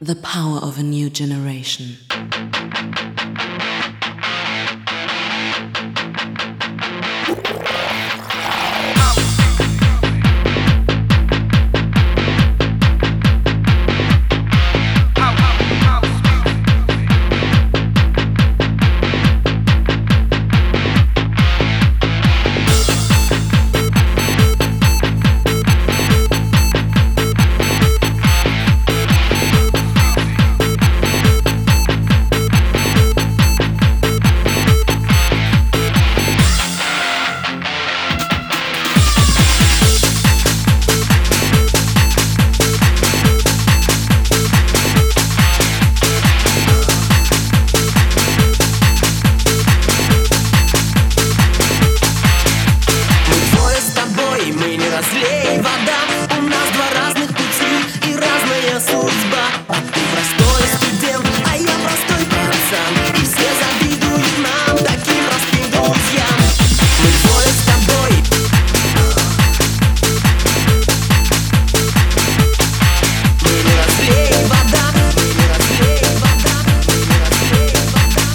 The power of a new generation. Разлей вода, у нас два разных пути и разная судьба. Ты простой студент, а я простой пацан, и все завидуют нам, таким простым друзьям. Мы двое с тобой. Мы не разлей вода, мы не разлей вода, мы не разлей вода.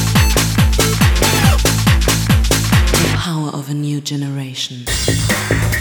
Of a new generation.